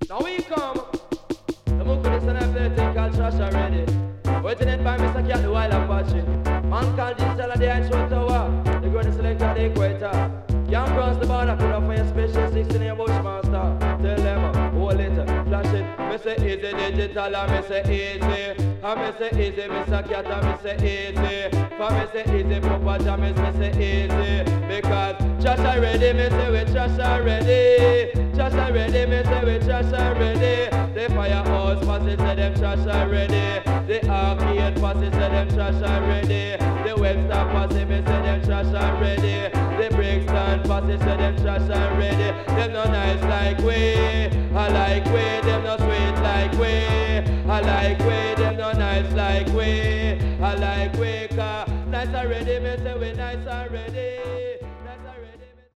Now we come. The Muku is an athletic called Trash already. Waiting in by Mr. Cat the Wild Apache. Man called Digital at the Ancho Tower. They're going to select the equator. Can't cross the border, put up for your special 16 year Bushmaster. Tell them, hold it, flash it. Me say easy digital, and me say easy. And me say easy, Mr. Cat, and me say easy. For me say easy, Papa Jamis, me say easy. Because Trash already, me say we trash already. Trash already, me say we trash already. The firehouse passes say them trash already. The arcade passes say them trash already. The Webster passes me say them trash already. The Brixton passes say them trash already. Them no nice like we, I like we.